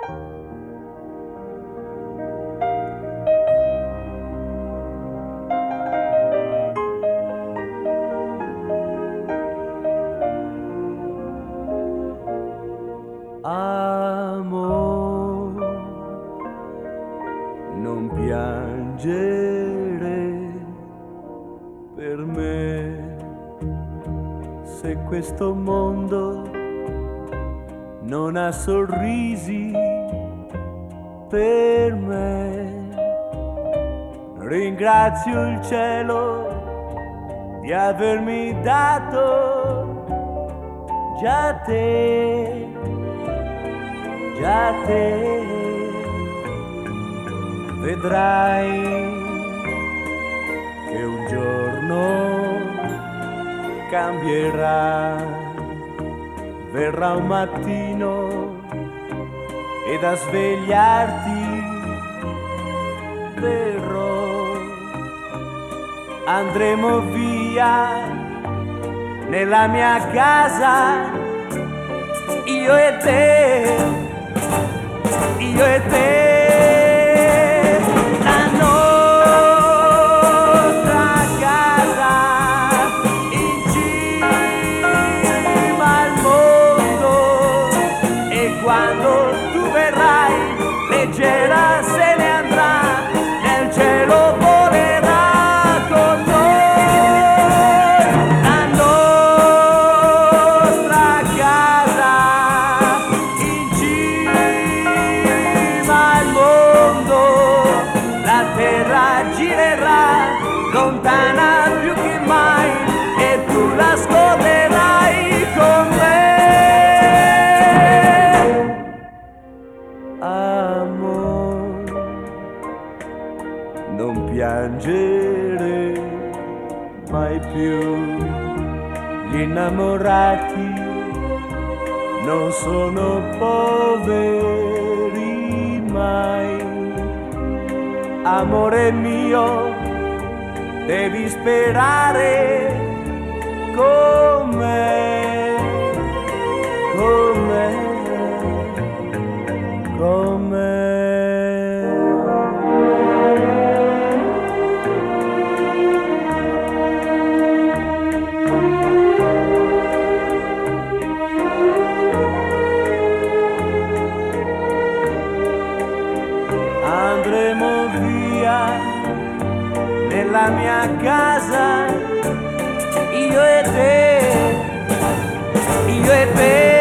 Amor, non piangere per me, se questo mondo non ha sorrisi per me. Ringrazio il cielo di avermi dato già te. Già te vedrai che un giorno cambierà, verrà un mattino ed a svegliarti verrò. Andremo via nella mia casa, io e te. Io e te, la nostra casa in cima al mondo, e quando tu verrai leggera se ne andrà, nel cielo volerà con noi. La nostra casa in al mondo, la terra girerà lontana più che mai e tu la scoprirai con me. Amor, non piangere mai più, gli innamorati non sono poveri mai. Amore mio, devi sperare con me, con me, con me. Andremo via nella mia casa, io e te, io e te.